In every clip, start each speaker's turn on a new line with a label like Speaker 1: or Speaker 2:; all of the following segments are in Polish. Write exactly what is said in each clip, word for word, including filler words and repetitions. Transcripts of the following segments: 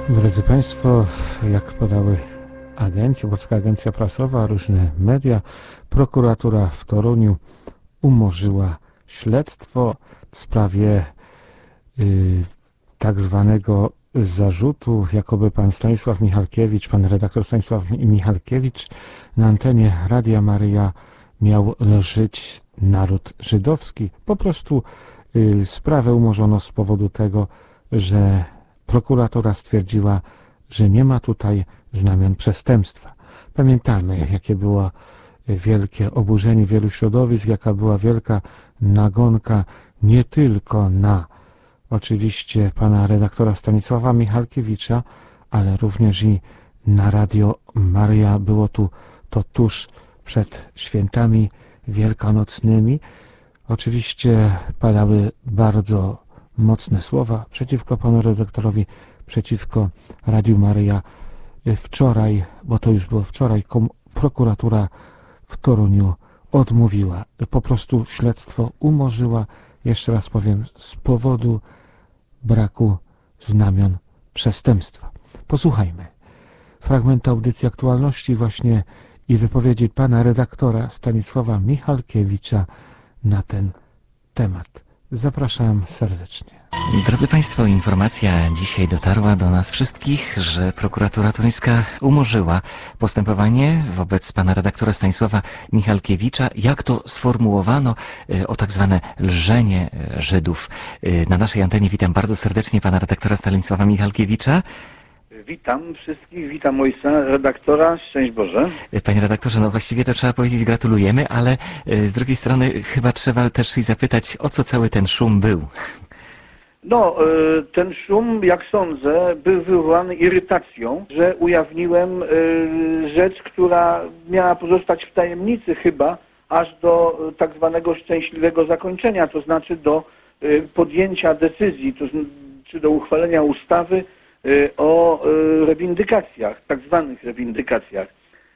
Speaker 1: Drodzy Państwo, jak podały agencje, Łódzka Agencja Prasowa, różne media, prokuratura w Toruniu umorzyła śledztwo w sprawie y, tak zwanego zarzutu, jakoby pan Stanisław Michalkiewicz, pan redaktor Stanisław Michalkiewicz na antenie Radia Maryja miał lżyć naród żydowski. Po prostu y, sprawę umorzono z powodu tego, że prokuratura stwierdziła, że nie ma tutaj znamion przestępstwa. Pamiętamy, jakie było wielkie oburzenie wielu środowisk, jaka była wielka nagonka nie tylko na oczywiście pana redaktora Stanisława Michalkiewicza, ale również i na Radio Maryja. Było tu to tuż przed świętami wielkanocnymi. Oczywiście padały bardzo mocne słowa przeciwko panu redaktorowi, przeciwko Radiu Maryja. Wczoraj, bo to już było wczoraj, prokuratura w Toruniu odmówiła, po prostu śledztwo umorzyła, jeszcze raz powiem, z powodu braku znamion przestępstwa. Posłuchajmy fragmentu audycji aktualności właśnie i wypowiedzi pana redaktora Stanisława Michalkiewicza na ten temat. Zapraszam serdecznie.
Speaker 2: Drodzy Państwo, informacja dzisiaj dotarła do nas wszystkich, że prokuratura toruńska umorzyła postępowanie wobec pana redaktora Stanisława Michalkiewicza. Jak to sformułowano o tak zwane lżenie Żydów? Na naszej antenie witam bardzo serdecznie pana redaktora Stanisława Michalkiewicza.
Speaker 3: Witam wszystkich, witam ojca redaktora, szczęść Boże.
Speaker 2: Panie redaktorze, no właściwie to trzeba powiedzieć gratulujemy, ale z drugiej strony chyba trzeba też i zapytać, o co cały ten szum był.
Speaker 3: No, ten szum, jak sądzę, był wywołany irytacją, że ujawniłem rzecz, która miała pozostać w tajemnicy chyba, aż do tak zwanego szczęśliwego zakończenia, to znaczy do podjęcia decyzji, to, czy do uchwalenia ustawy o rewindykacjach, tak zwanych rewindykacjach.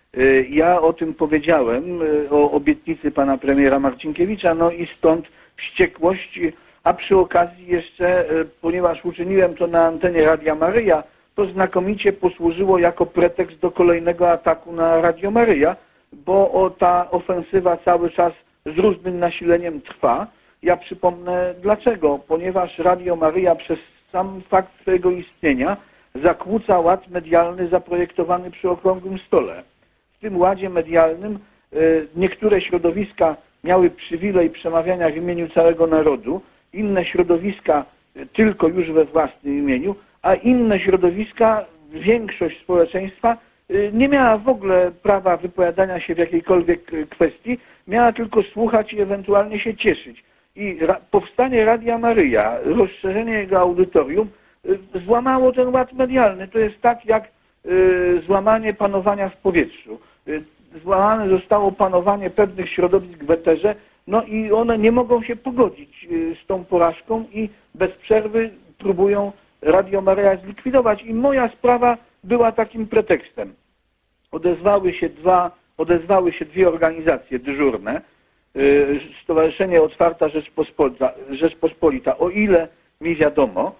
Speaker 3: Ja o tym powiedziałem, o obietnicy pana premiera Marcinkiewicza, no i stąd wściekłość, a przy okazji jeszcze, ponieważ uczyniłem to na antenie Radia Maryja, to znakomicie posłużyło jako pretekst do kolejnego ataku na Radio Maryja, bo o, ta ofensywa cały czas z różnym nasileniem trwa. Ja przypomnę dlaczego, ponieważ Radio Maryja przez sam fakt swojego istnienia zakłóca ład medialny zaprojektowany przy Okrągłym Stole. W tym ładzie medialnym niektóre środowiska miały przywilej przemawiania w imieniu całego narodu, inne środowiska tylko już we własnym imieniu, a inne środowiska, większość społeczeństwa nie miała w ogóle prawa wypowiadania się w jakiejkolwiek kwestii, miała tylko słuchać i ewentualnie się cieszyć. I ra powstanie Radia Maryja, rozszerzenie jego audytorium złamało ten ład medialny. To jest tak jak y, złamanie panowania w powietrzu. Y, złamane zostało panowanie pewnych środowisk w eterze, no i one nie mogą się pogodzić y, z tą porażką i bez przerwy próbują Radio Maryja zlikwidować. I moja sprawa była takim pretekstem. Odezwały się dwa, odezwały się dwie organizacje dyżurne, y, Stowarzyszenie Otwarta Rzeczpospolita, Rzeczpospolita, o ile mi wiadomo,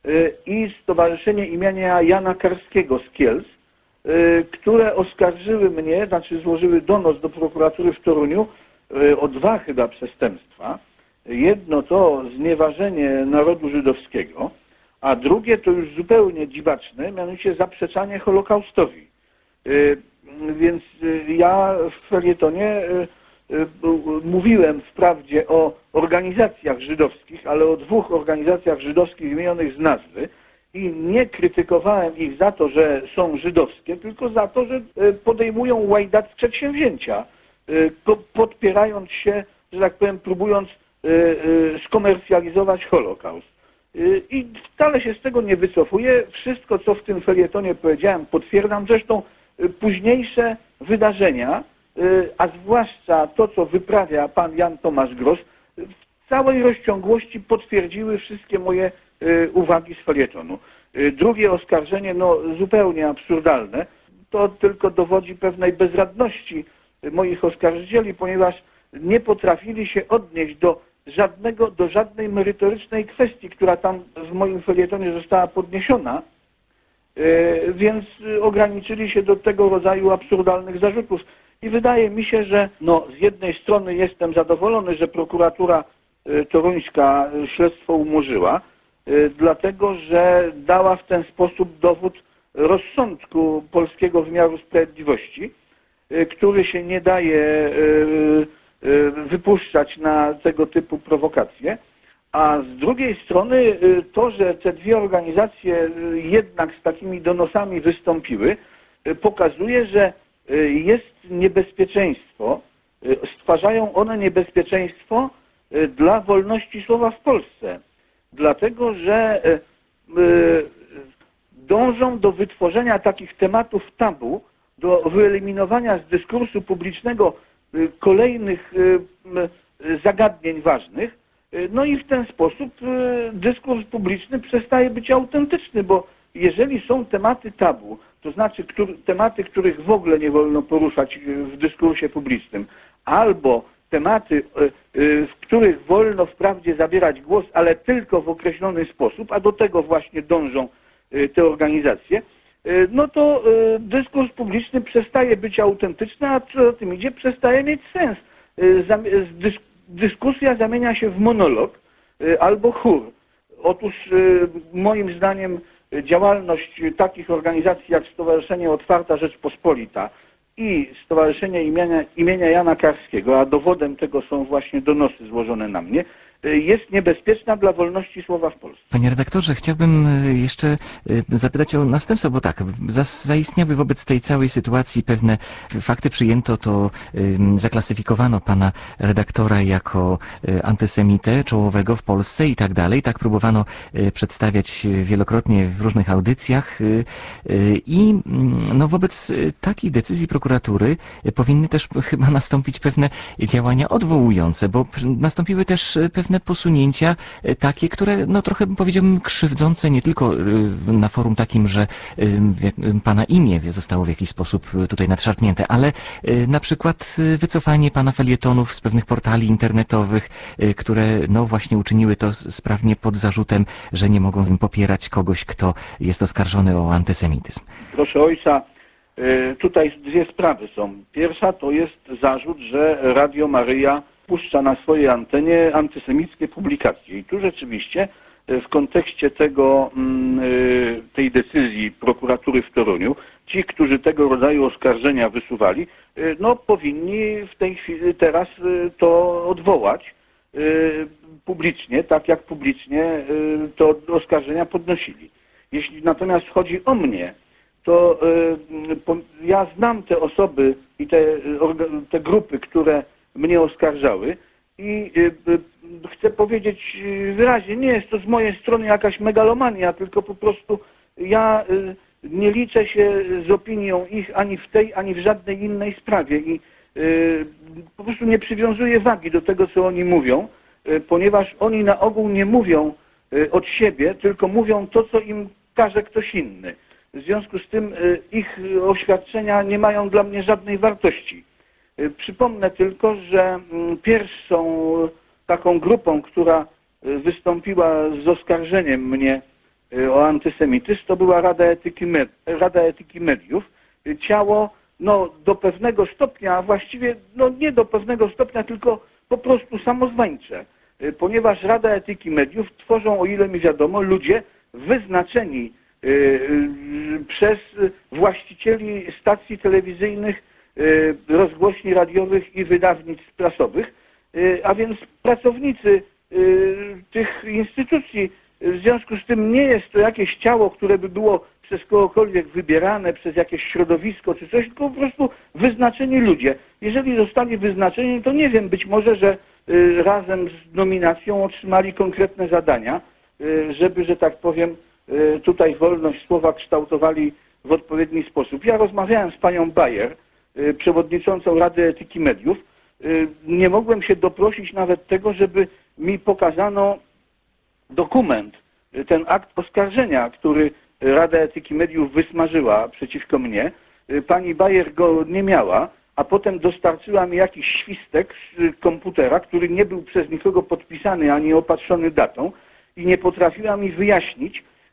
Speaker 3: i Stowarzyszenie imienia Jana Karskiego z Kielc, które oskarżyły mnie, znaczy złożyły donos do prokuratury w Toruniu o dwa chyba przestępstwa. Jedno to znieważenie narodu żydowskiego, a drugie to już zupełnie dziwaczne, mianowicie zaprzeczanie Holokaustowi. Więc ja w felietonie mówiłem wprawdzie o organizacjach żydowskich, ale o dwóch organizacjach żydowskich wymienionych z nazwy i nie krytykowałem ich za to, że są żydowskie, tylko za to, że podejmują łajdackie przedsięwzięcia, podpierając się, że tak powiem, próbując skomercjalizować Holokaust. I wcale się z tego nie wycofuję. Wszystko, co w tym felietonie powiedziałem, potwierdzam. Zresztą późniejsze wydarzenia, a zwłaszcza to, co wyprawia pan Jan Tomasz Gross, w całej rozciągłości potwierdziły wszystkie moje uwagi z felietonu. Drugie oskarżenie, no zupełnie absurdalne, to tylko dowodzi pewnej bezradności moich oskarżycieli, ponieważ nie potrafili się odnieść do żadnego, do żadnej merytorycznej kwestii, która tam w moim felietonie została podniesiona, więc ograniczyli się do tego rodzaju absurdalnych zarzutów. I wydaje mi się, że no, z jednej strony jestem zadowolony, że prokuratura toruńska śledztwo umorzyła, dlatego że dała w ten sposób dowód rozsądku polskiego wymiaru sprawiedliwości, który się nie daje wypuszczać na tego typu prowokacje. A z drugiej strony to, że te dwie organizacje jednak z takimi donosami wystąpiły, pokazuje, że jest niebezpieczeństwo, stwarzają one niebezpieczeństwo dla wolności słowa w Polsce. Dlatego, że dążą do wytworzenia takich tematów tabu, do wyeliminowania z dyskursu publicznego kolejnych zagadnień ważnych, no i w ten sposób dyskurs publiczny przestaje być autentyczny, bo jeżeli są tematy tabu, to znaczy który, tematy, których w ogóle nie wolno poruszać w dyskursie publicznym, albo tematy, w których wolno wprawdzie zabierać głos, ale tylko w określony sposób, a do tego właśnie dążą te organizacje, no to dyskurs publiczny przestaje być autentyczny, a co za tym idzie, przestaje mieć sens. Dyskusja zamienia się w monolog albo chór. Otóż moim zdaniem działalność takich organizacji jak Stowarzyszenie Otwarta Rzeczpospolita i Stowarzyszenie imienia, imienia Jana Karskiego, a dowodem tego są właśnie donosy złożone na mnie, jest niebezpieczna dla wolności słowa w Polsce.
Speaker 2: Panie redaktorze, chciałbym jeszcze zapytać o następstwo, bo tak, zaistniały wobec tej całej sytuacji pewne fakty, przyjęto to, zaklasyfikowano pana redaktora jako antysemitę czołowego w Polsce i tak dalej. Tak próbowano przedstawiać wielokrotnie w różnych audycjach i no, wobec takiej decyzji prokuratury powinny też chyba nastąpić pewne działania odwołujące, bo nastąpiły też pewne posunięcia takie, które no trochę powiedziałbym krzywdzące nie tylko na forum takim, że pana imię zostało w jakiś sposób tutaj nadszarpnięte, ale na przykład wycofanie pana felietonów z pewnych portali internetowych, które no właśnie uczyniły to sprawnie pod zarzutem, że nie mogą popierać kogoś, kto jest oskarżony o antysemityzm.
Speaker 3: Proszę ojca, tutaj dwie sprawy są. Pierwsza to jest zarzut, że Radio Maryja puszcza na swojej antenie antysemickie publikacje. I tu rzeczywiście w kontekście tego, tej decyzji prokuratury w Toruniu, ci, którzy tego rodzaju oskarżenia wysuwali, no powinni w tej chwili teraz to odwołać publicznie, tak jak publicznie to oskarżenia podnosili. Jeśli natomiast chodzi o mnie, to ja znam te osoby i te, te grupy, które mnie oskarżały i chcę powiedzieć wyraźnie, nie jest to z mojej strony jakaś megalomania, tylko po prostu ja nie liczę się z opinią ich ani w tej, ani w żadnej innej sprawie i po prostu nie przywiązuję wagi do tego, co oni mówią, ponieważ oni na ogół nie mówią od siebie, tylko mówią to, co im każe ktoś inny. W związku z tym ich oświadczenia nie mają dla mnie żadnej wartości. Przypomnę tylko, że pierwszą taką grupą, która wystąpiła z oskarżeniem mnie o antysemityzm, to była Rada Etyki, Med Rada Etyki Mediów. Ciało no, do pewnego stopnia, a właściwie no, nie do pewnego stopnia, tylko po prostu samozwańcze. Ponieważ Rada Etyki Mediów tworzą, o ile mi wiadomo, ludzie wyznaczeni przez właścicieli stacji telewizyjnych, rozgłośni radiowych i wydawnictw prasowych, a więc pracownicy tych instytucji. W związku z tym nie jest to jakieś ciało, które by było przez kogokolwiek wybierane, przez jakieś środowisko czy coś, tylko po prostu wyznaczeni ludzie. Jeżeli zostali wyznaczeni, to nie wiem, być może, że razem z nominacją otrzymali konkretne zadania, żeby, że tak powiem, tutaj wolność słowa kształtowali w odpowiedni sposób. Ja rozmawiałem z panią Bayer, przewodniczącą Rady Etyki Mediów. Nie mogłem się doprosić nawet tego, żeby mi pokazano dokument, ten akt oskarżenia, który Rada Etyki Mediów wysmażyła przeciwko mnie. Pani Bayer go nie miała, a potem dostarczyła mi jakiś świstek z komputera, który nie był przez nikogo podpisany ani opatrzony datą i nie potrafiła mi wyjaśnić,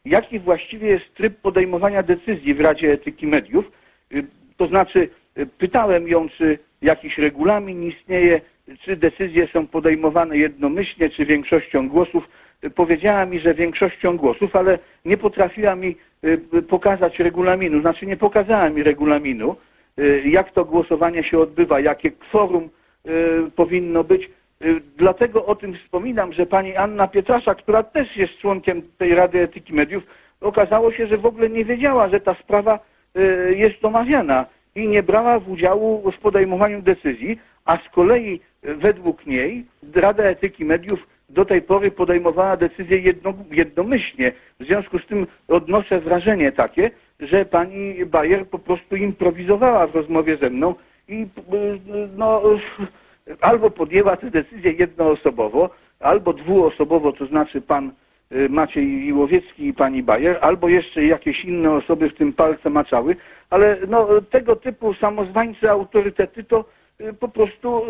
Speaker 3: jaki właściwie jest tryb podejmowania decyzji w Radzie Etyki Mediów. To znaczy pytałem ją, czy jakiś regulamin istnieje, czy decyzje są podejmowane jednomyślnie, czy większością głosów. Powiedziała mi, że większością głosów, ale nie potrafiła mi pokazać regulaminu, znaczy nie pokazała mi regulaminu, jak to głosowanie się odbywa, jakie kworum powinno być. Dlatego o tym wspominam, że pani Anna Pietrasza, która też jest członkiem tej Rady Etyki Mediów, okazało się, że w ogóle nie wiedziała, że ta sprawa jest omawiana i nie brała w udziału w podejmowaniu decyzji, a z kolei według niej Rada Etyki Mediów do tej pory podejmowała decyzje jedno, jednomyślnie. W związku z tym odnoszę wrażenie takie, że pani Bayer po prostu improwizowała w rozmowie ze mną i no, albo podjęła tę decyzję jednoosobowo, albo dwuosobowo, to znaczy pan Maciej Łowiecki i pani Bayer, albo jeszcze jakieś inne osoby w tym palce maczały, ale no, tego typu samozwańcze autorytety to po prostu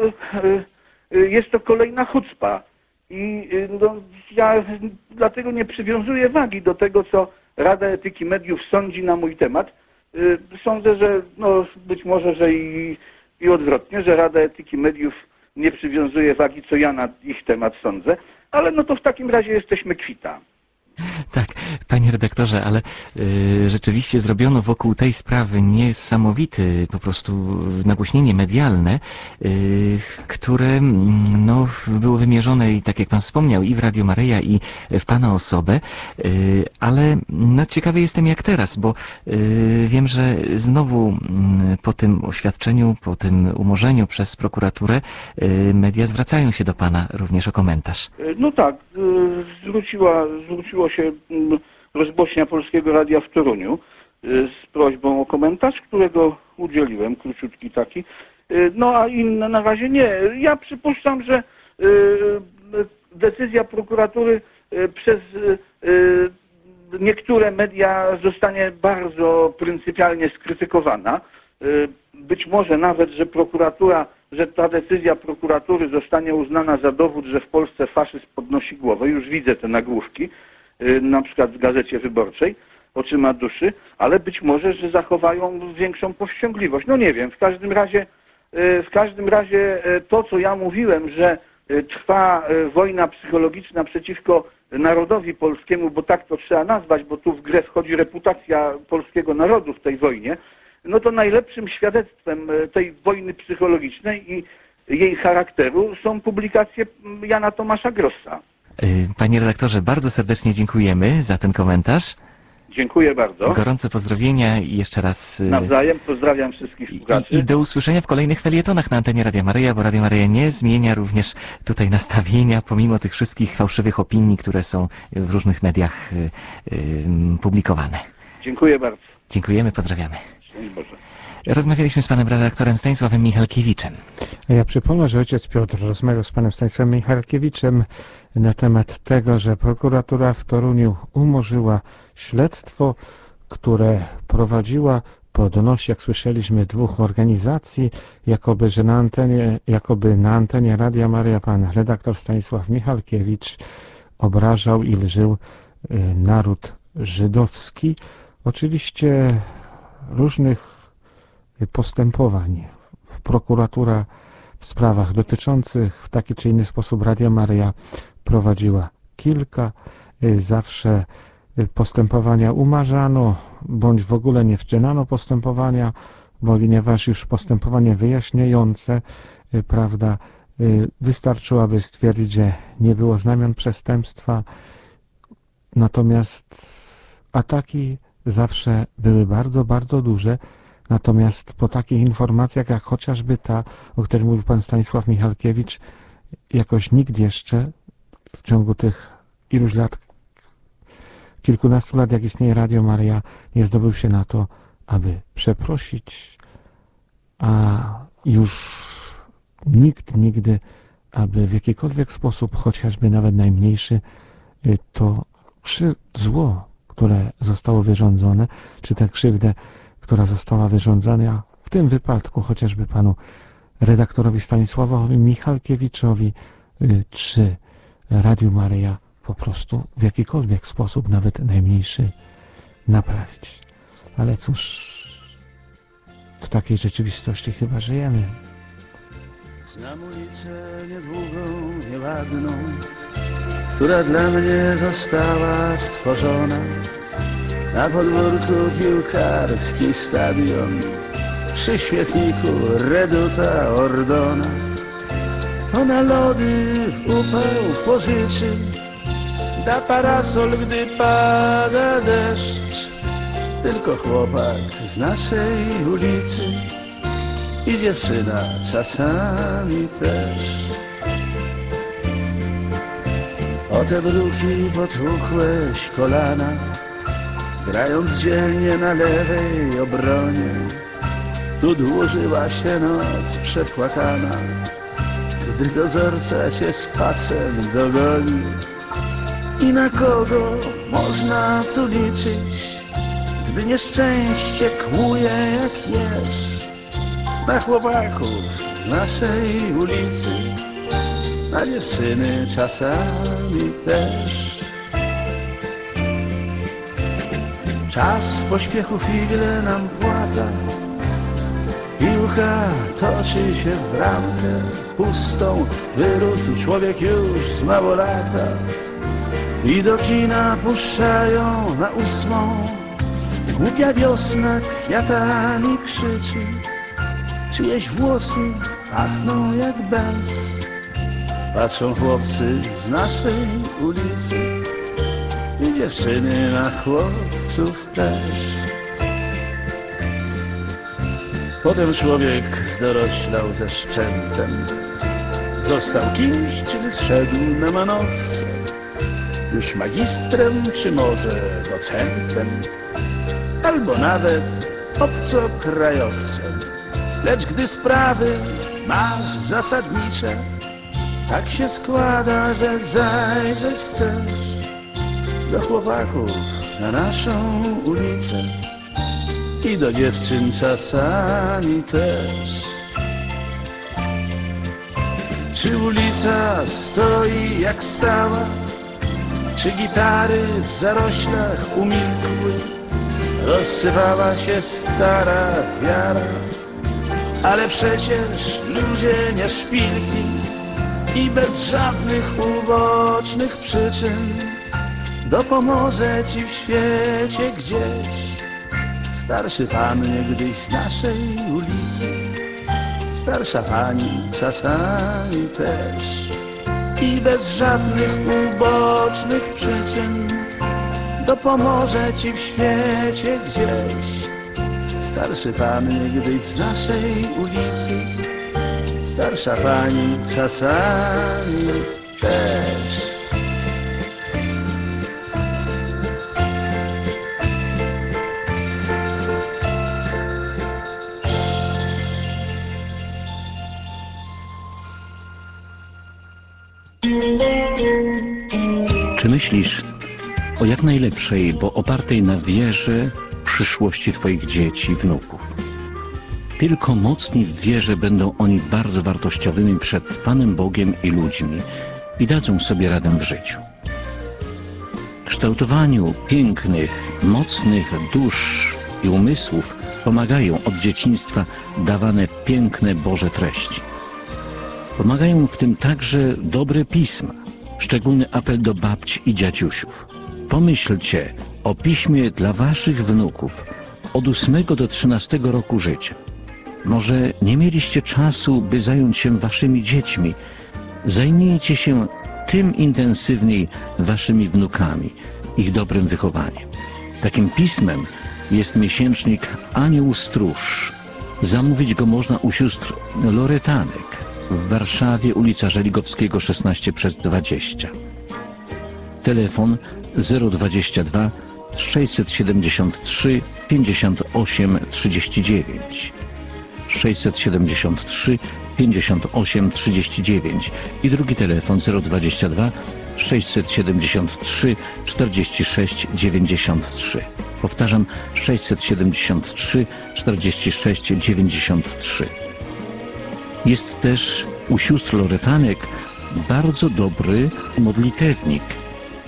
Speaker 3: jest to kolejna chucpa. I no, ja dlatego nie przywiązuję wagi do tego, co Rada Etyki Mediów sądzi na mój temat. Sądzę, że no, być może, że i, i odwrotnie, że Rada Etyki Mediów nie przywiązuje wagi, co ja na ich temat sądzę, ale no to w takim razie jesteśmy kwita.
Speaker 2: Tak, panie redaktorze, ale y, rzeczywiście zrobiono wokół tej sprawy niesamowity po prostu nagłośnienie medialne, y, które no, było wymierzone i tak jak pan wspomniał i w Radio Maryja i w pana osobę, y, ale no, ciekawy jestem jak teraz, bo y, wiem, że znowu y, po tym oświadczeniu, po tym umorzeniu przez prokuraturę y, media zwracają się do pana również o komentarz.
Speaker 3: No tak, zwróciła, zwróciło się rozgłośnia Polskiego Radia w Toruniu z prośbą o komentarz, którego udzieliłem, króciutki taki. No a inne na razie nie. Ja przypuszczam, że decyzja prokuratury przez niektóre media zostanie bardzo pryncypialnie skrytykowana. Być może nawet, że prokuratura, że ta decyzja prokuratury zostanie uznana za dowód, że w Polsce faszyzm podnosi głowę. Już widzę te nagłówki, na przykład w Gazecie Wyborczej, oczyma duszy, ale być może, że zachowają większą powściągliwość. No nie wiem, w każdym razie, w każdym razie to, co ja mówiłem, że trwa wojna psychologiczna przeciwko narodowi polskiemu, bo tak to trzeba nazwać, bo tu w grę wchodzi reputacja polskiego narodu w tej wojnie, no to najlepszym świadectwem tej wojny psychologicznej i jej charakteru są publikacje Jana Tomasza Grossa.
Speaker 2: Panie redaktorze, bardzo serdecznie dziękujemy za ten komentarz.
Speaker 3: Dziękuję bardzo.
Speaker 2: Gorące pozdrowienia i jeszcze raz...
Speaker 3: Nawzajem pozdrawiam wszystkich słuchaczy.
Speaker 2: I, I do usłyszenia w kolejnych felietonach na antenie Radia Maryja, bo Radio Maryja nie zmienia również tutaj nastawienia, pomimo tych wszystkich fałszywych opinii, które są w różnych mediach y, y, publikowane.
Speaker 3: Dziękuję bardzo.
Speaker 2: Dziękujemy, pozdrawiamy.
Speaker 3: Szczęść Boże.
Speaker 2: Rozmawialiśmy z panem redaktorem Stanisławem Michalkiewiczem.
Speaker 1: A ja przypomnę, że ojciec Piotr rozmawiał z panem Stanisławem Michalkiewiczem na temat tego, że prokuratura w Toruniu umorzyła śledztwo, które prowadziła po donosie, jak słyszeliśmy, dwóch organizacji, jakoby, że na antenie, jakoby na antenie Radia Maryja pan redaktor Stanisław Michalkiewicz obrażał i lżył naród żydowski. Oczywiście różnych postępowań w prokuratura w sprawach dotyczących w taki czy inny sposób Radia Maryja prowadziła kilka. Zawsze postępowania umarzano, bądź w ogóle nie wszczynano postępowania, ponieważ już postępowanie wyjaśniające, prawda, wystarczyłaby stwierdzić, że nie było znamion przestępstwa. Natomiast ataki zawsze były bardzo, bardzo duże. Natomiast po takich informacjach, jak chociażby ta, o której mówił pan Stanisław Michalkiewicz, jakoś nikt jeszcze w ciągu tych iluś lat, kilkunastu lat, jak istnieje Radio Maryja, nie zdobył się na to, aby przeprosić, a już nikt nigdy, aby w jakikolwiek sposób, chociażby nawet najmniejszy, to krzy- zło, które zostało wyrządzone, czy tę krzywdę, która została wyrządzona, w tym wypadku chociażby panu redaktorowi Stanisławowi Michalkiewiczowi, czy Radiu Maryja po prostu w jakikolwiek sposób, nawet najmniejszy, naprawić. Ale cóż, w takiej rzeczywistości chyba żyjemy.
Speaker 4: Znam ulicę niedługą, nieładną, która dla mnie została stworzona. Na podwórku piłkarski stadion, przy śmietniku reduta Ordona. Ona lody w upał pożyczy, da parasol, gdy pada deszcz. Tylko chłopak z naszej ulicy i dziewczyna czasami też. O te bruki potłukłeś kolana, grając dzielnie na lewej obronie. Tu dłużyła się noc przepłakana, gdy dozorca cię z pasem dogoni. I na kogo można tu liczyć, gdy nieszczęście kłuje jak jeż? Na chłopaków z naszej ulicy, na dziewczyny czasami też. Czas w pośpiechu figle nam płata, piłka toczy się w bramkę pustą, wyrósł człowiek już z mało lata. I do kina puszczają na ósmą, głupia wiosna kwiatami krzyczy. Czyjeś włosy pachną jak benz, patrzą chłopcy z naszej ulicy i dziewczyny na chłopców też. Potem człowiek zdoroślał ze szczętem, został kimś, czyli zszedł na manowce, już magistrem, czy może docentem, albo nawet obcokrajowcem. Lecz gdy sprawy masz zasadnicze, tak się składa, że zajrzeć chcesz do chłopaków na naszą ulicę i do dziewczyn czasami też. Czy ulica stoi jak stała, czy gitary w zaroślach umilkły? Rozsypała się stara wiara, ale przecież ludzie nie szpilki i bez żadnych ubocznych przyczyn dopomoże ci w świecie gdzieś starszy pan niegdyś z naszej ulicy, starsza pani czasami też. I bez żadnych ubocznych przyczyn dopomoże ci w świecie gdzieś starszy pan niegdyś z naszej ulicy, starsza pani czasami też.
Speaker 5: Czy myślisz o jak najlepszej, bo opartej na wierze przyszłości Twoich dzieci i wnuków? Tylko mocni w wierze będą oni bardzo wartościowymi przed Panem Bogiem i ludźmi i dadzą sobie radę w życiu. Kształtowaniu pięknych, mocnych dusz i umysłów pomagają od dzieciństwa dawane piękne Boże treści. Pomagają w tym także dobre pisma, szczególny apel do babci i dziadziusiów. Pomyślcie o piśmie dla waszych wnuków od ósmego do trzynastego roku życia. Może nie mieliście czasu, by zająć się waszymi dziećmi. Zajmijcie się tym intensywniej waszymi wnukami, ich dobrym wychowaniem. Takim pismem jest miesięcznik Anioł Stróż. Zamówić go można u sióstr Loretanek w Warszawie, ulica Żeligowskiego szesnaście przez dwadzieścia. Telefon zero dwadzieścia dwa sześćset siedemdziesiąt trzy pięćdziesiąt osiem trzydzieści dziewięć sześćset siedemdziesiąt trzy pięćdziesiąt osiem trzydzieści dziewięć i drugi telefon zero dwadzieścia dwa sześćset siedemdziesiąt trzy czterdzieści sześć dziewięćdziesiąt trzy. Powtarzam, sześćset siedemdziesiąt trzy czterdzieści sześć dziewięćdziesiąt trzy. Jest też u sióstr Loretanek bardzo dobry modlitewnik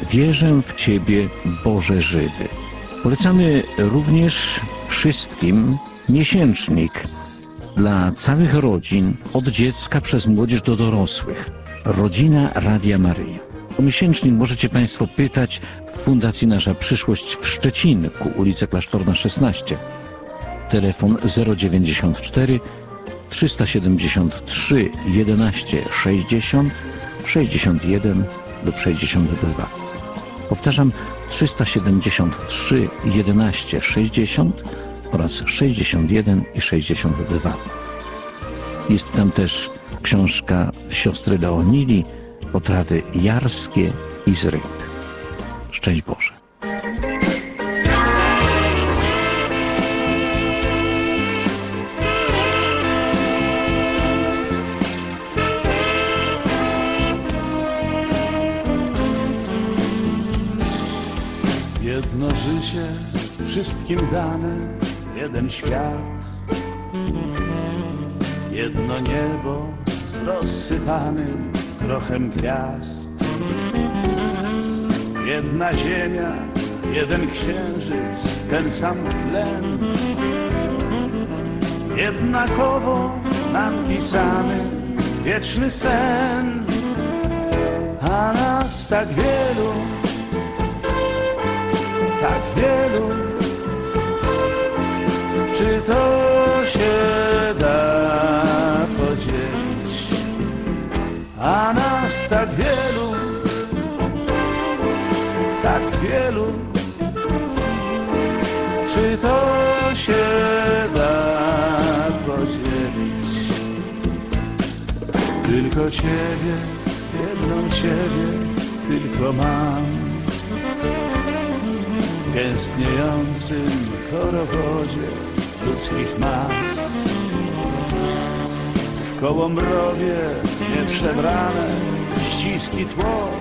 Speaker 5: Wierzę w Ciebie, Boże żywy. Polecamy również wszystkim miesięcznik dla całych rodzin, od dziecka przez młodzież do dorosłych. Rodzina Radia Maryja. O miesięcznik możecie Państwo pytać w Fundacji Nasza Przyszłość w Szczecinku, ulica Klasztorna szesnaście. Telefon zero dziewięćdziesiąt cztery trzysta siedemdziesiąt trzy jedenaście sześćdziesiąt sześćdziesiąt jeden lub sześćdziesiąt dwa. Powtarzam, trzysta siedemdziesiąt trzy jedenaście sześćdziesiąt oraz sześćdziesiąt jeden i sześćdziesiąt dwa. Jest tam też książka siostry Leonili, Potrawy jarskie i z ryb. Szczęść Boże.
Speaker 4: Jedno życie, wszystkim dane, jeden świat, jedno niebo z rozsypanym prochem gwiazd, jedna ziemia, jeden księżyc, ten sam tlen, jednakowo nam pisany wieczny sen, a nas tak wielu, tak wielu, czy to się da podzielić? A nas tak wielu, tak wielu, czy to się da podzielić? Tylko Ciebie, jedną Ciebie tylko mam, w gęstniejącym korowodzie ludzkich mas, w kołomrowie nieprzebrane ściski tłok.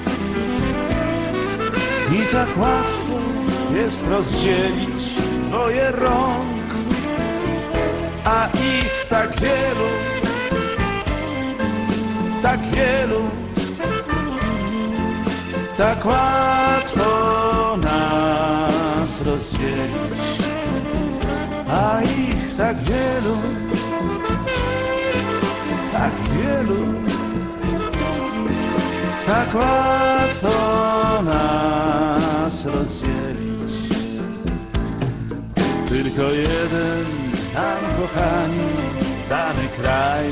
Speaker 4: I tak łatwo jest rozdzielić dwoje rąk, a ich tak wielu, tak wielu, tak łatwo nas rozdzielić, a ich tak wielu, tak wielu, tak łatwo nas rozdzielić. Tylko jeden nam, kochani, dany kraj,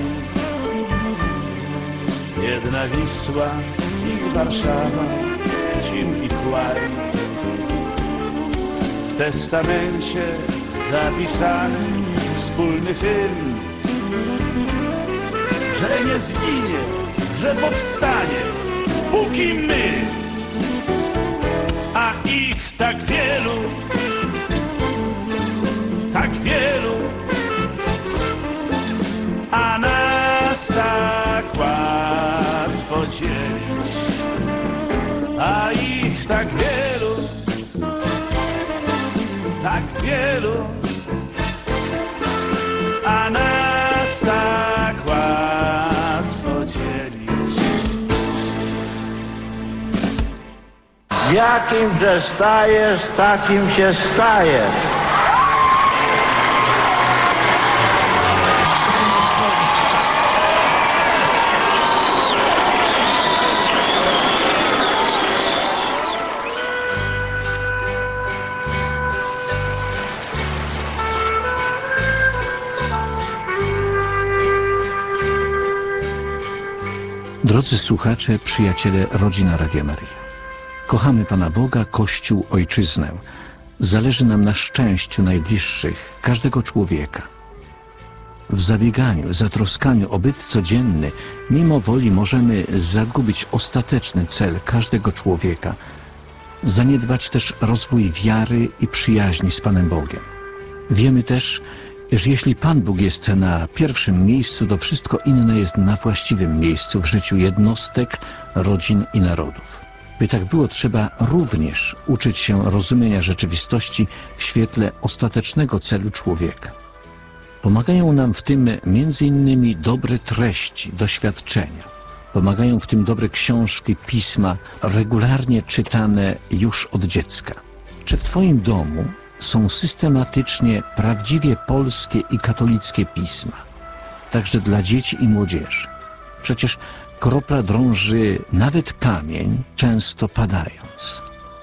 Speaker 4: jedna Wisła i Warszawa, Cim i Kłaj. W testamencie zapisany wspólny hymn, że nie zginie, że powstanie, póki my, a ich tak wielu, tak wielu, a nas tak łatwo dzielić, a ich tak wielu, tak wielu, a nas tak łatwo dzielić.
Speaker 6: Jakim że stajesz, takim się stajesz.
Speaker 5: Drodzy słuchacze, przyjaciele, rodzina Radia Maryja. Kochamy Pana Boga, Kościół, Ojczyznę. Zależy nam na szczęściu najbliższych, każdego człowieka. W zabieganiu, zatroskaniu o byt codzienny, mimo woli możemy zagubić ostateczny cel każdego człowieka, zaniedbać też rozwój wiary i przyjaźni z Panem Bogiem. Wiemy też, że jeśli Pan Bóg jest na pierwszym miejscu, to wszystko inne jest na właściwym miejscu w życiu jednostek, rodzin i narodów. By tak było, trzeba również uczyć się rozumienia rzeczywistości w świetle ostatecznego celu człowieka. Pomagają nam w tym między innymi dobre treści, doświadczenia. Pomagają w tym dobre książki, pisma, regularnie czytane już od dziecka. Czy w Twoim domu są systematycznie prawdziwie polskie i katolickie pisma? Także dla dzieci i młodzieży. Przecież kropla drąży nawet kamień, często padając.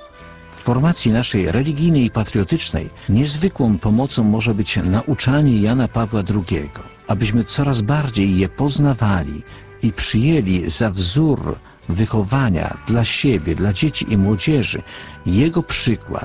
Speaker 5: W formacji naszej religijnej i patriotycznej niezwykłą pomocą może być nauczanie Jana Pawła drugiego, abyśmy coraz bardziej je poznawali i przyjęli za wzór wychowania dla siebie, dla dzieci i młodzieży jego przykład.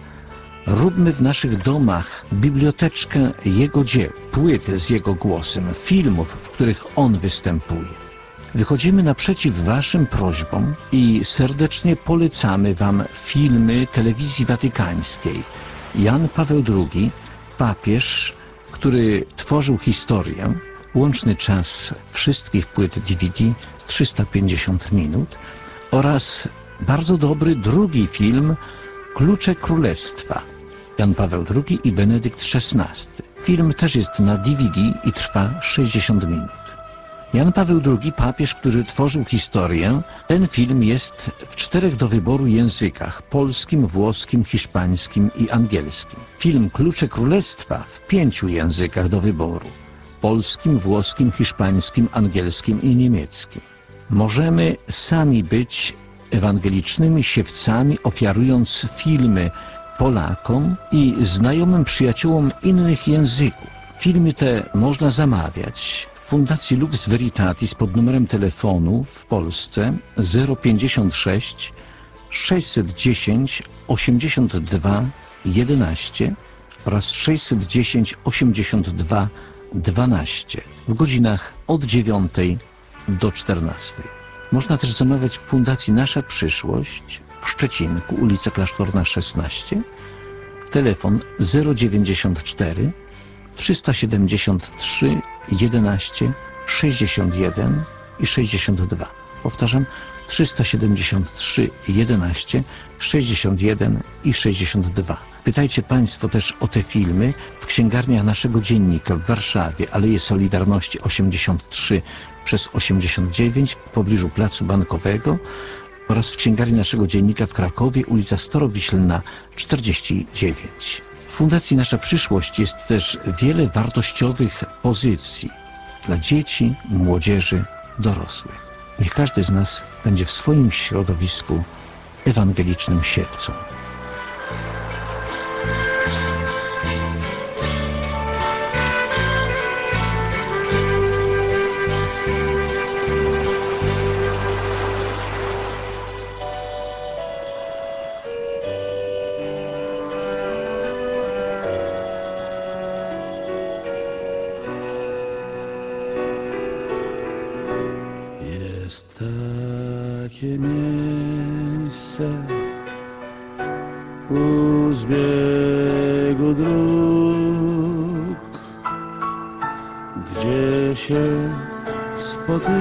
Speaker 5: Róbmy w naszych domach biblioteczkę jego dzieł, płyt z jego głosem, filmów, w których on występuje. Wychodzimy naprzeciw Waszym prośbom i serdecznie polecamy Wam filmy telewizji watykańskiej. Jan Paweł drugi, papież, który tworzył historię, łączny czas wszystkich płyt D V D trzysta pięćdziesiąt minut oraz bardzo dobry drugi film Klucze Królestwa. Jan Paweł drugi i Benedykt szesnasty. Film też jest na D V D i trwa sześćdziesiąt minut. Jan Paweł drugi, papież, który tworzył historię, ten film jest w czterech do wyboru językach: polskim, włoskim, hiszpańskim i angielskim. Film Klucze Królestwa w pięciu językach do wyboru: polskim, włoskim, hiszpańskim, angielskim i niemieckim. Możemy sami być ewangelicznymi siewcami, ofiarując filmy Polakom i znajomym przyjaciołom innych języków. Filmy te można zamawiać w Fundacji Lux Veritatis pod numerem telefonu w Polsce zero pięćdziesiąt sześć sześćset dziesięć osiemdziesiąt dwa jedenaście oraz sześćset dziesięć osiemdziesiąt dwa dwanaście w godzinach od dziewiątej do czternastej. Można też zamawiać w Fundacji Nasza Przyszłość w Szczecinku, ulica Klasztorna szesnaście, telefon zero dziewięćdziesiąt cztery trzysta siedemdziesiąt trzy jedenaście sześćdziesiąt jeden i sześćdziesiąt dwa. Powtarzam, trzysta siedemdziesiąt trzy jedenaście sześćdziesiąt jeden i sześćdziesiąt dwa. Pytajcie Państwo też o te filmy w księgarniach naszego dziennika w Warszawie, Aleje Solidarności osiemdziesiąt trzy przez osiemdziesiąt dziewięć w pobliżu Placu Bankowego oraz w księgarni naszego dziennika w Krakowie, ulica Starowiślna czterdzieści dziewięć. W Fundacji Nasza Przyszłość jest też wiele wartościowych pozycji dla dzieci, młodzieży, dorosłych. Niech każdy z nas będzie w swoim środowisku ewangelicznym siewcą.
Speaker 4: Jest takie miejsce u zbiegu dróg, gdzie się spotyka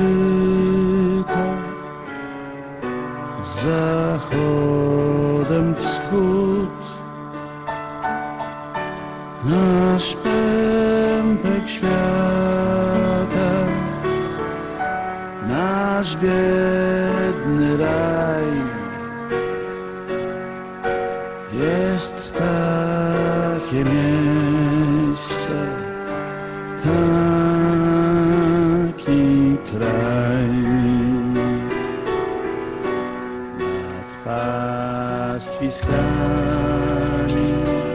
Speaker 4: z zachodem wschód. Nasz pępek świata, nasz biedny raj, jest takie miejsce, taki kraj. Nad pastwiskami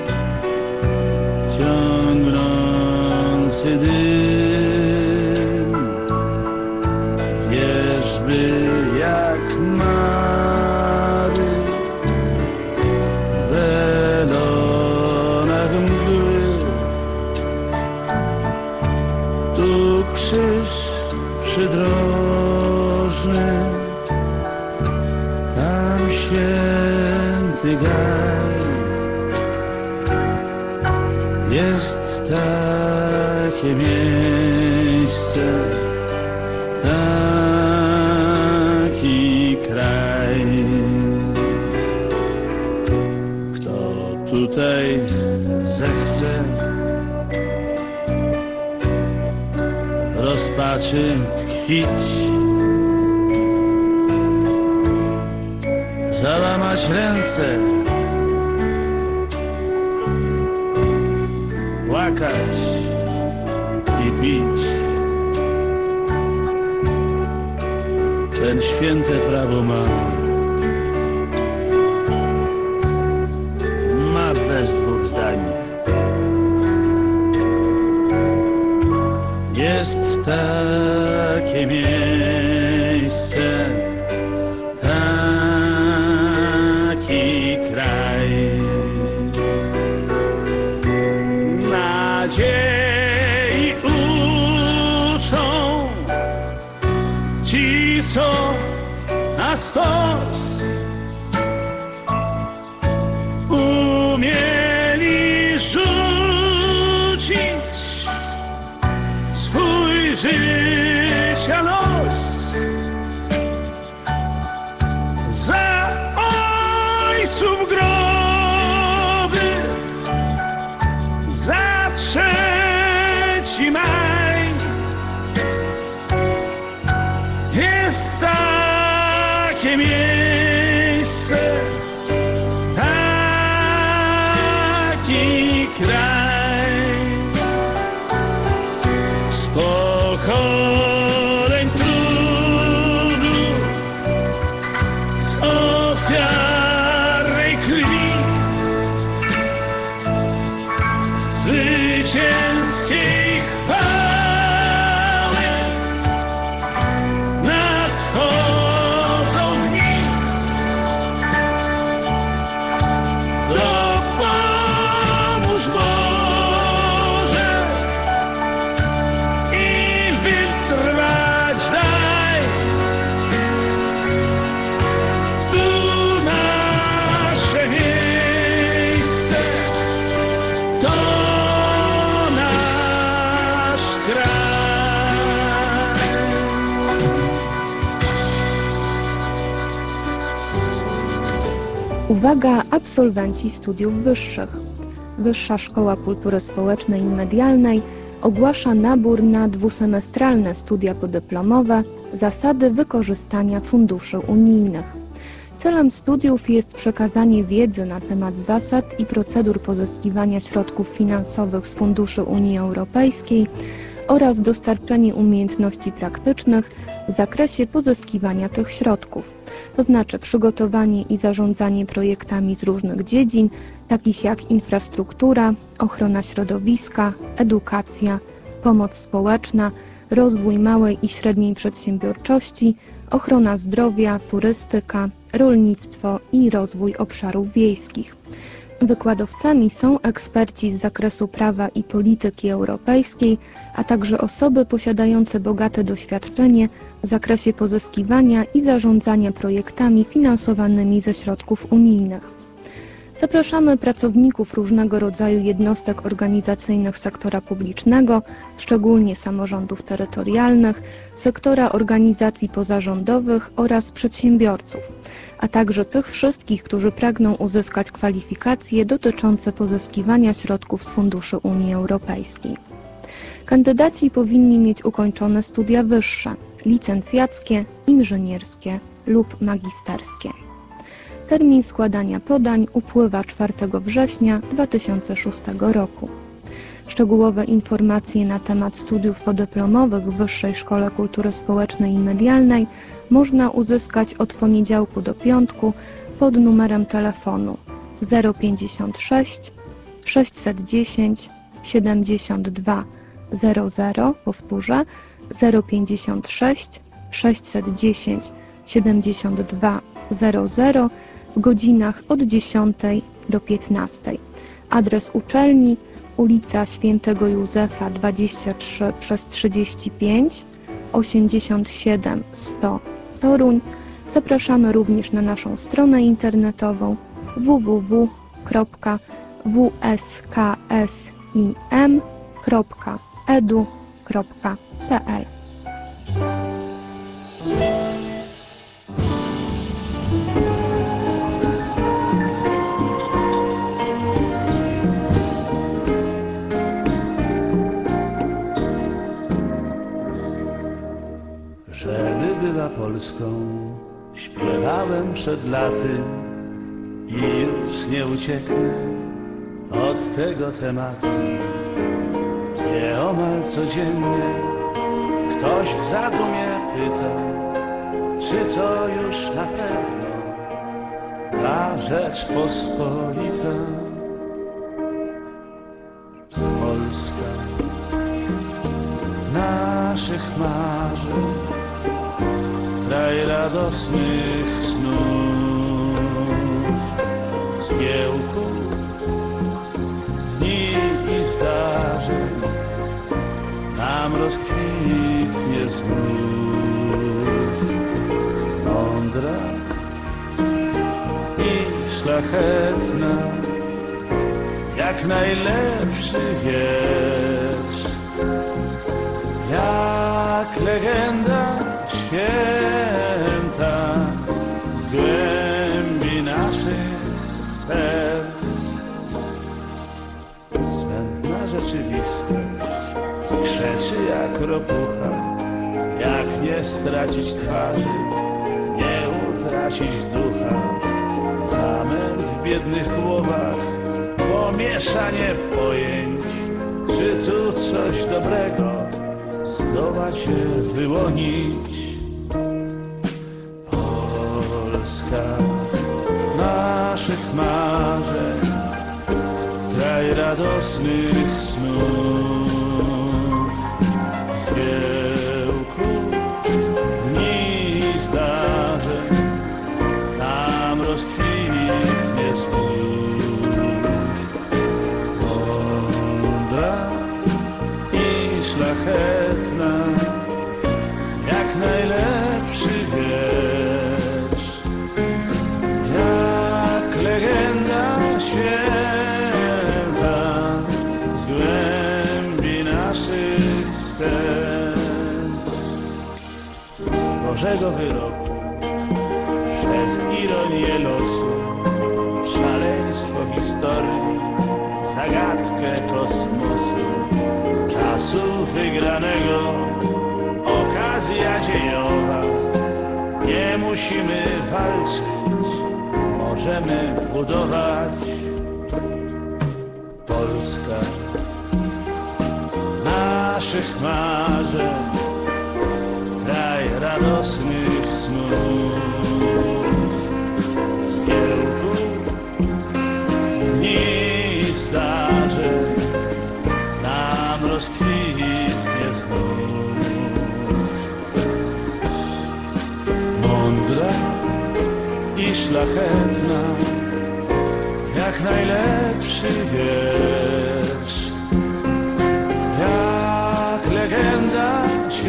Speaker 4: ciągnący dym, wierzby jak mary w welonach mgły. Tu krzyż przydrożny, tam święty gaj. Jest takie miejsce, taki kraj. Kto tutaj zechce rozpaczy tkwić, zalamać ręce, płakać i bić. Ten święte prawo ma, ma bez dwóch zdań. Jest takie miejsce, taki kraj. Nadziei uczą ci, co na stos umieli rzucić swój życia los za ojców groby, za trzeci maj. Jest takie miejsce, taki kraj. Z pokoleń trudu, z ofiarnej krwi, zwycięskiej chwały nadchodzą dni. Dopomóż Boże i wytrwać daj. Tu nasze miejsce, to nasz kraj.
Speaker 7: Uwaga, absolwenci studiów wyższych. Wyższa Szkoła Kultury Społecznej i Medialnej ogłasza nabór na dwusemestralne studia podyplomowe Zasady wykorzystania funduszy unijnych. Celem studiów jest przekazanie wiedzy na temat zasad i procedur pozyskiwania środków finansowych z funduszy Unii Europejskiej oraz dostarczenie umiejętności praktycznych w zakresie pozyskiwania tych środków, to znaczy przygotowanie i zarządzanie projektami z różnych dziedzin, takich jak infrastruktura, ochrona środowiska, edukacja, pomoc społeczna, rozwój małej i średniej przedsiębiorczości, ochrona zdrowia, turystyka, rolnictwo i rozwój obszarów wiejskich. Wykładowcami są eksperci z zakresu prawa i polityki europejskiej, a także osoby posiadające bogate doświadczenie w zakresie pozyskiwania i zarządzania projektami finansowanymi ze środków unijnych. Zapraszamy pracowników różnego rodzaju jednostek organizacyjnych sektora publicznego, szczególnie samorządów terytorialnych, sektora organizacji pozarządowych oraz przedsiębiorców, a także tych wszystkich, którzy pragną uzyskać kwalifikacje dotyczące pozyskiwania środków z funduszy Unii Europejskiej. Kandydaci powinni mieć ukończone studia wyższe, licencjackie, inżynierskie lub magisterskie. Termin składania podań upływa czwartego września dwa tysiące szóstego roku. Szczegółowe informacje na temat studiów podyplomowych w Wyższej Szkole Kultury Społecznej i Medialnej można uzyskać od poniedziałku do piątku pod numerem telefonu zero pięćdziesiąt sześć sześćset dziesięć siedemdziesiąt dwa zero zero, powtórzę zero pięćdziesiąt sześć sześćset dziesięć siedemdziesiąt dwa zero zero w godzinach od dziesiątej do piętnastej. Adres uczelni: ulica Świętego Józefa dwadzieścia trzy przez trzydzieści pięć, osiemdziesiąt siedem sto Toruń. Zapraszamy również na naszą stronę internetową w w w kropka w s k s i m kropka e d u kropka p l.
Speaker 4: Żeby była Polską śpiewałem przed laty i już nie ucieknę od tego tematu. Nieomal codziennie ktoś w zadumie pyta, czy to już na pewno ta Rzeczpospolita. Polska naszych marzeń, kraj radosnych snów, zgiełku dni i zdarzeń nam rozkwitnie znów. Mądra i szlachetna, jak najlepszy wiersz, jak legenda święta z głębi naszych serc. Smętna rzeczywistość skrzeczy jak ropucha, jak nie stracić twarzy, nie utracić ducha. Zamęt w biednych głowach, pomieszanie pojęć, czy tu coś dobrego zdoła się wyłonić. Polska naszych marzeń, kraj radosnych snów, zgiełku dni i zdarzeń tam rozkwitnie znów. Mądra i szlachetna, jak najlepszy wiersz, jak legenda święta z głębi naszych serc. Z Bożego wyroku, przez ironię losu, szaleństwo historii, zagadkę kosmosu, czasu wygranego, okazja dziejowa. Nie musimy walczyć, możemy budować. Polska naszych marzeń, kraj radosnych snów, zgiełku dni i zdarzeń nam rozkwitnie znów. Mądra i szlachetna, jak najlepszy wiersz, jak legenda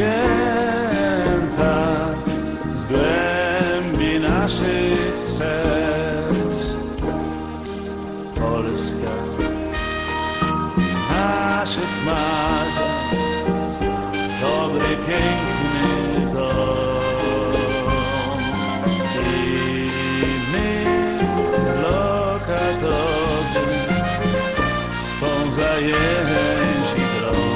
Speaker 4: święta z głębi naszych serc. Polska naszych marzeń, dobry, piękny dom. I my, lokatorzy, swą zajęci grą.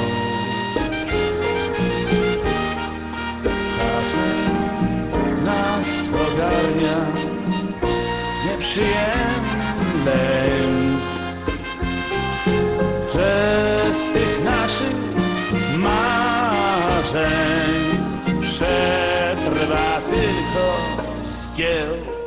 Speaker 4: Czasem nas ogarnia nieprzyjemny lęk, że z tych naszych marzeń przetrwa tylko zgiełk.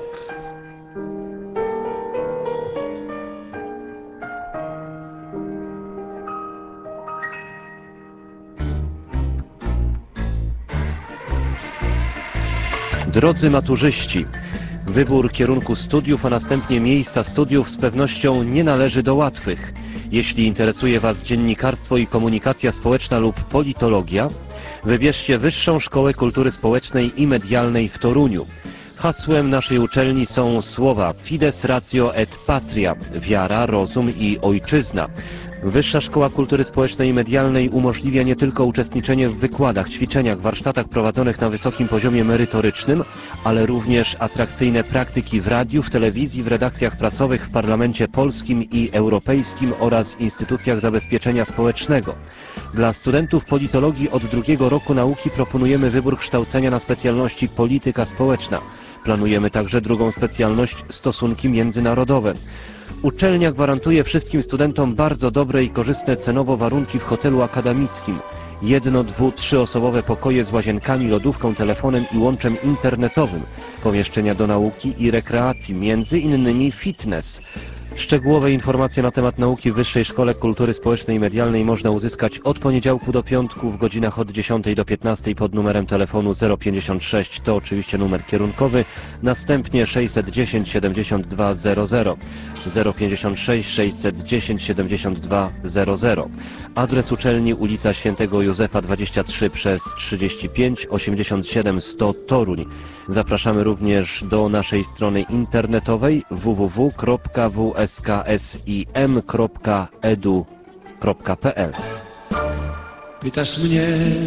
Speaker 8: Drodzy maturzyści, wybór kierunku studiów, a następnie miejsca studiów z pewnością nie należy do łatwych. Jeśli interesuje Was dziennikarstwo i komunikacja społeczna lub politologia, wybierzcie Wyższą Szkołę Kultury Społecznej i Medialnej w Toruniu. Hasłem naszej uczelni są słowa Fides Ratio et Patria, wiara, rozum i ojczyzna. Wyższa Szkoła Kultury Społecznej i Medialnej umożliwia nie tylko uczestniczenie w wykładach, ćwiczeniach, warsztatach prowadzonych na wysokim poziomie merytorycznym, ale również atrakcyjne praktyki w radiu, w telewizji, w redakcjach prasowych, w Parlamencie Polskim i Europejskim oraz instytucjach zabezpieczenia społecznego. Dla studentów politologii od drugiego roku nauki proponujemy wybór kształcenia na specjalności polityka społeczna. Planujemy także drugą specjalność stosunki międzynarodowe. Uczelnia gwarantuje wszystkim studentom bardzo dobre i korzystne cenowo warunki w hotelu akademickim. Jedno, dwu, trzyosobowe pokoje z łazienkami, lodówką, telefonem i łączem internetowym. Pomieszczenia do nauki i rekreacji, między innymi fitness. Szczegółowe informacje na temat nauki w Wyższej Szkole Kultury Społecznej i Medialnej można uzyskać od poniedziałku do piątku w godzinach od dziesiątej do piętnastej pod numerem telefonu zero pięćdziesiąt sześć, to oczywiście numer kierunkowy, następnie sześćset dziesięć siedemdziesiąt dwa zero zero, zero pięćdziesiąt sześć sześćset dziesięć siedemdziesiąt dwa zero zero. Adres uczelni ulica Świętego Józefa dwadzieścia trzy przez trzydzieści pięć, osiemdziesiąt siedem sto Toruń. Zapraszamy również do naszej strony internetowej w w w kropka w s k sim kropka e d u kropka p l.
Speaker 9: Pytasz mnie,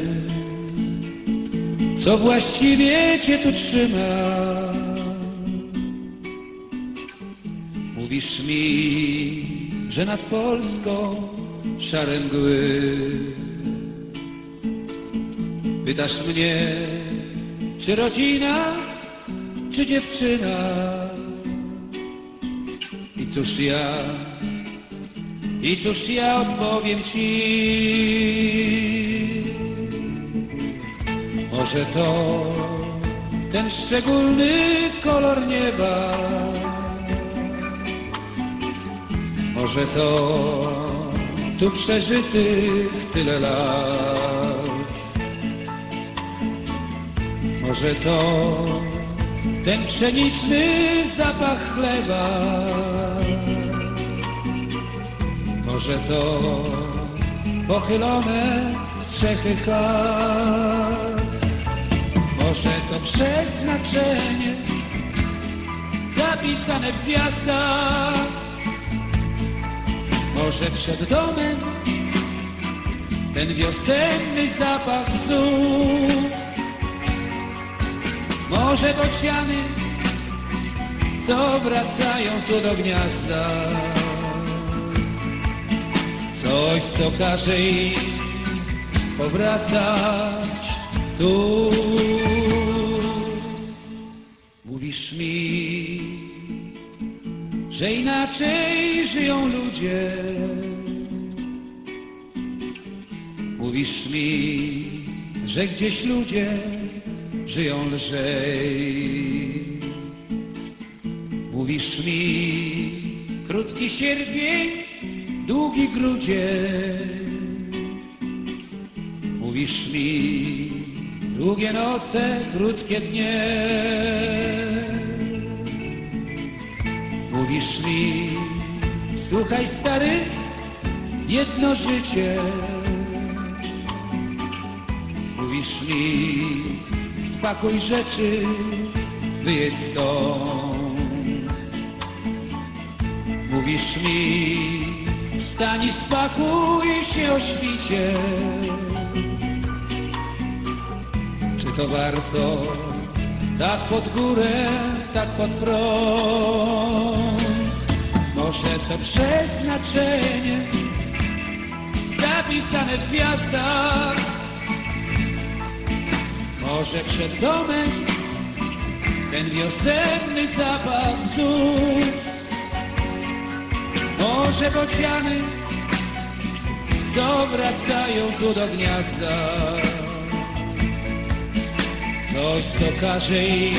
Speaker 9: co właściwie cię tu trzyma? Mówisz mi, że nad Polską szare mgły. Pytasz mnie, czy rodzina, czy dziewczyna? I cóż ja, i cóż ja odpowiem ci? Może to ten szczególny kolor nieba, może to tu przeżytych tyle lat, może to ten pszeniczny zapach chleba, może to pochylone strzechy chat, może to przeznaczenie zapisane w gwiazdach, może przed domem ten wiosenny zapach bzu, może bociany, co wracają tu do gniazda, coś, co każe im powracać tu. Mówisz mi, że inaczej żyją ludzie. Mówisz mi, że gdzieś ludzie żyją lżej. Mówisz mi, krótki sierpień, długi grudzień. Mówisz mi, długie noce, krótkie dnie. Mówisz mi, słuchaj stary, jedno życie. Mówisz mi, spakuj rzeczy, wyjedź stąd. Mówisz mi, wstań i spakuj się o świcie. Czy to warto tak pod górę, tak pod prąd? Może to przeznaczenie zapisane w gwiazdach, może przed domem ten wiosenny zapach bzu, może bociany, co wracają tu do gniazda, coś, co każe im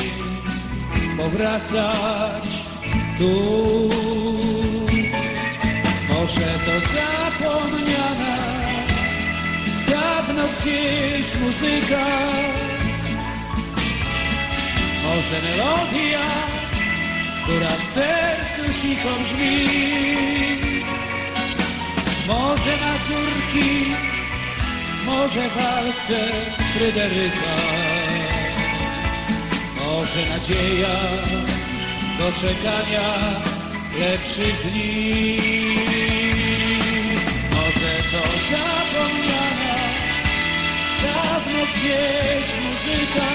Speaker 9: powracać tu. Może to zapomniana dawno gdzieś muzyka, może melodia, która w sercu cicho brzmi. Może mazurki, może walce Fryderyka, może nadzieja do czekania lepszych dni. Może to zapomniana dawno gdzieś muzyka,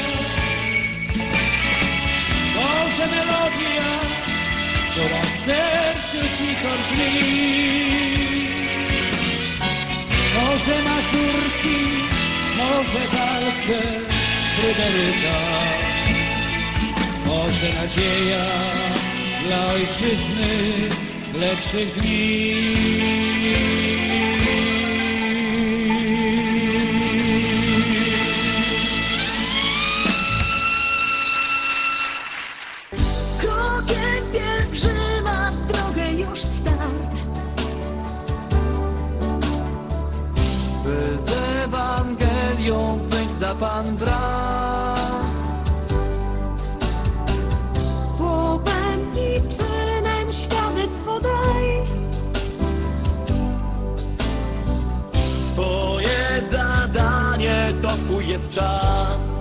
Speaker 9: może melodia, która w sercu cicho brzmi. Może mazurki, może walce Fryderyka, może nadzieja dla ojczyzny lepszych dni.
Speaker 10: Krokiem pielgrzyma w drogę już start.
Speaker 11: By z Ewangelią być zda Pan brat.
Speaker 10: Słowem i czynem świadectwo daj.
Speaker 11: Twoje zadanie to twój jest czas.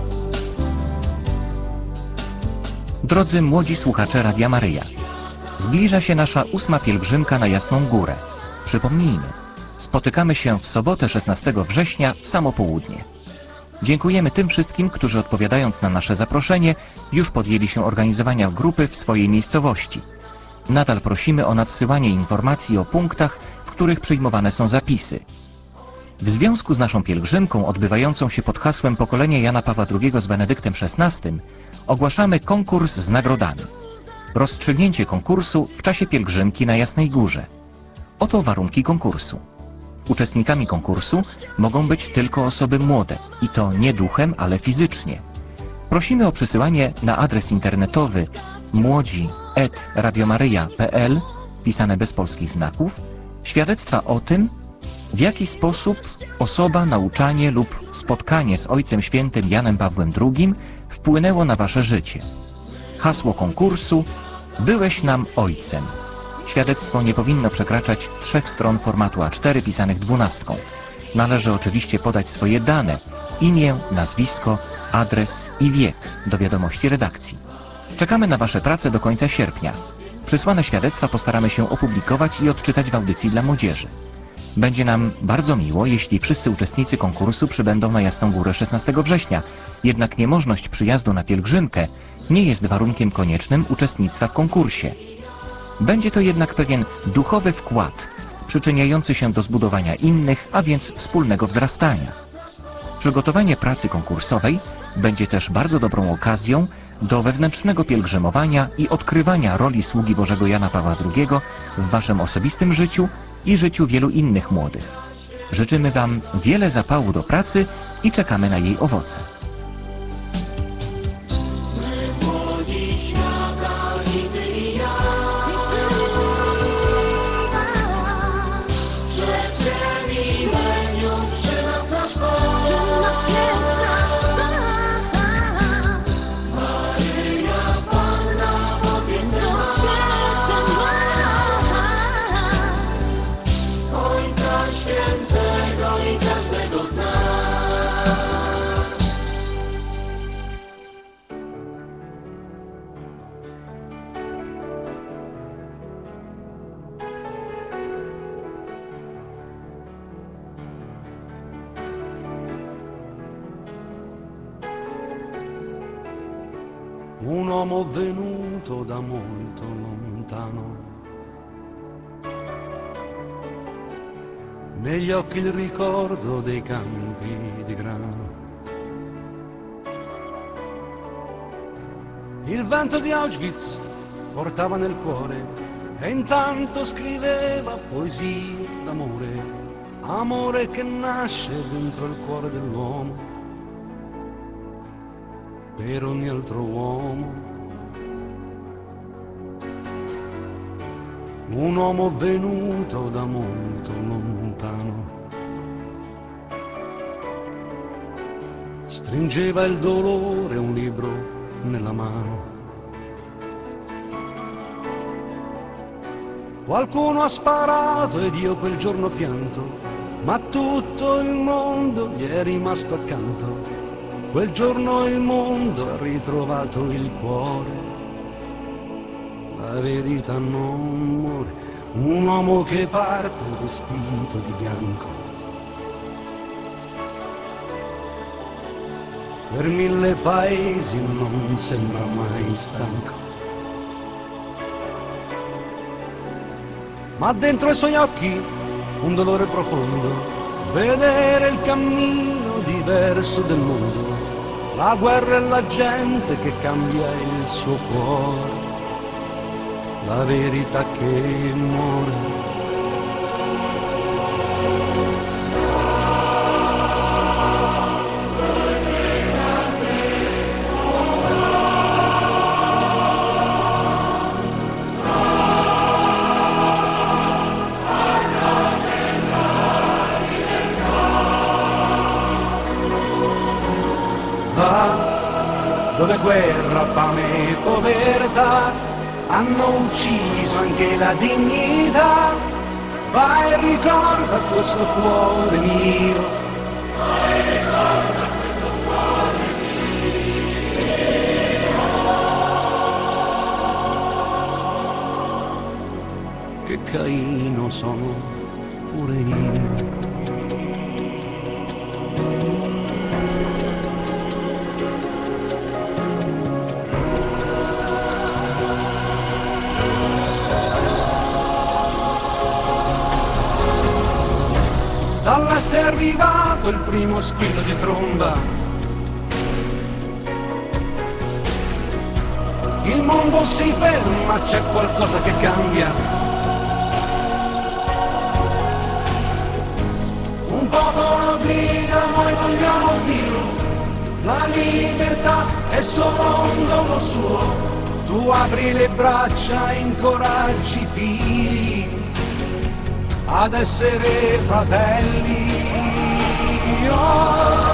Speaker 2: Drodzy młodzi słuchacze Radia Maryja, zbliża się nasza ósma pielgrzymka na Jasną Górę. Przypomnijmy, spotykamy się w sobotę szesnastego września w samo południe. Dziękujemy tym wszystkim, którzy odpowiadając na nasze zaproszenie, już podjęli się organizowania grupy w swojej miejscowości. Nadal prosimy o nadsyłanie informacji o punktach, w których przyjmowane są zapisy. W związku z naszą pielgrzymką odbywającą się pod hasłem pokolenia Jana Pawła drugiego z Benedyktem szesnastym ogłaszamy konkurs z nagrodami. Rozstrzygnięcie konkursu w czasie pielgrzymki na Jasnej Górze. Oto warunki konkursu. Uczestnikami konkursu mogą być tylko osoby młode i to nie duchem, ale fizycznie. Prosimy o przesyłanie na adres internetowy młodzi kropka radiomaryja kropka p l pisane bez polskich znaków świadectwa o tym, w jaki sposób osoba, nauczanie lub spotkanie z Ojcem Świętym Janem Pawłem drugim wpłynęło na wasze życie. Hasło konkursu: byłeś nam ojcem. Świadectwo nie powinno przekraczać trzech stron formatu A cztery pisanych dwunastką. Należy oczywiście podać swoje dane: imię, nazwisko, adres i wiek do wiadomości redakcji. Czekamy na wasze prace do końca sierpnia. Przysłane świadectwa postaramy się opublikować i odczytać w audycji dla młodzieży. Będzie nam bardzo miło, jeśli wszyscy uczestnicy konkursu przybędą na Jasną Górę szesnastego września, jednak niemożność przyjazdu na pielgrzymkę nie jest warunkiem koniecznym uczestnictwa w konkursie. Będzie to jednak pewien duchowy wkład, przyczyniający się do zbudowania innych, a więc wspólnego wzrastania. Przygotowanie pracy konkursowej będzie też bardzo dobrą okazją do wewnętrznego pielgrzymowania i odkrywania roli sługi Bożego Jana Pawła drugiego w waszym osobistym życiu i życiu wielu innych młodych. Życzymy wam wiele zapału do pracy i czekamy na jej owoce.
Speaker 12: Un uomo venuto da molto lontano, negli occhi il ricordo dei campi di grano, il vento di Auschwitz portava nel cuore e intanto scriveva poesie d'amore, amore che nasce dentro il cuore dell'uomo per ogni altro uomo. Un uomo venuto da molto lontano, stringeva il dolore un libro nella mano. Qualcuno ha sparato ed io quel giorno ho pianto, ma tutto il mondo gli è rimasto accanto. Quel giorno il mondo ha ritrovato il cuore, la verità non muore. Un uomo che parte vestito di bianco, per mille paesi non sembra mai stanco, ma dentro i suoi occhi un dolore profondo, vedere il cammino diverso del mondo. la guerra e la gente che cambia il suo cuore, la verità che muore. Va dove guerra, fame e povertà hanno ucciso anche la dignità. Vai e ricorda questo cuore mio, vai e ricorda questo cuore mio, che Caino sono pure io. Dall'est è arrivato il primo squillo di tromba, il mondo si ferma, c'è qualcosa che cambia. Un popolo grida, noi vogliamo Dio, la libertà è solo un dono suo. Tu apri le braccia e incoraggi i figli ad essere fratelli. Oh.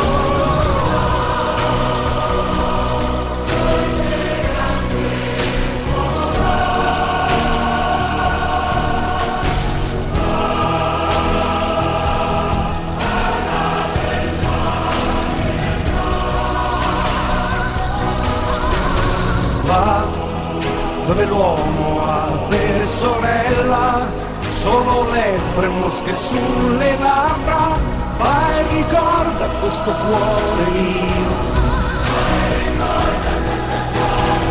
Speaker 12: Va dove l'uomo ha per sorella solo lepre e mosche sulle labbra. Vai e ricorda questo cuore mio, vai e ricorda questo cuore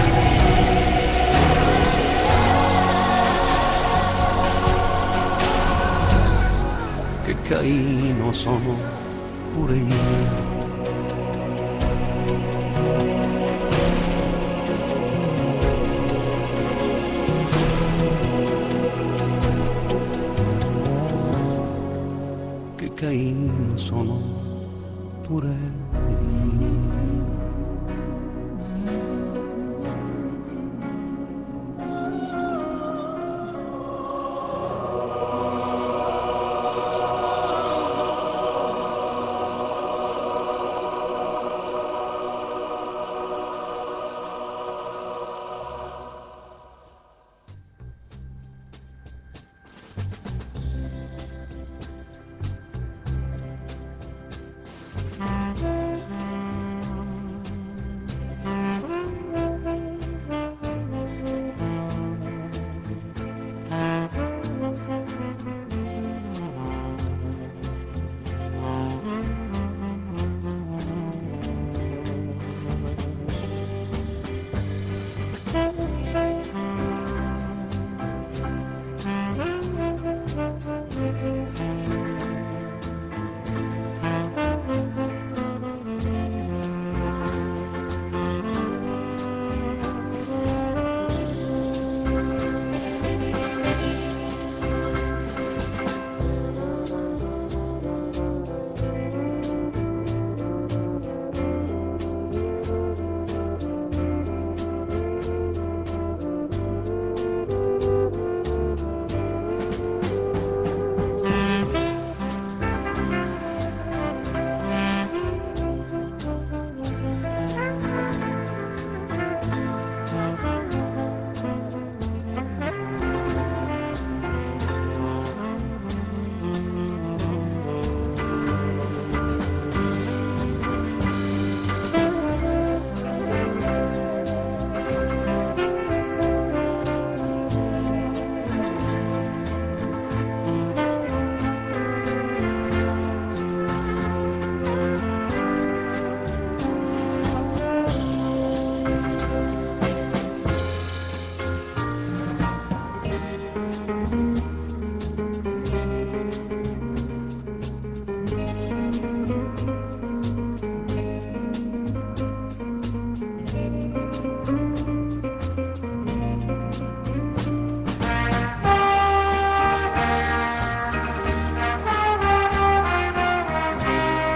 Speaker 12: mio, che Caino sono pure io. Caino sono pure io.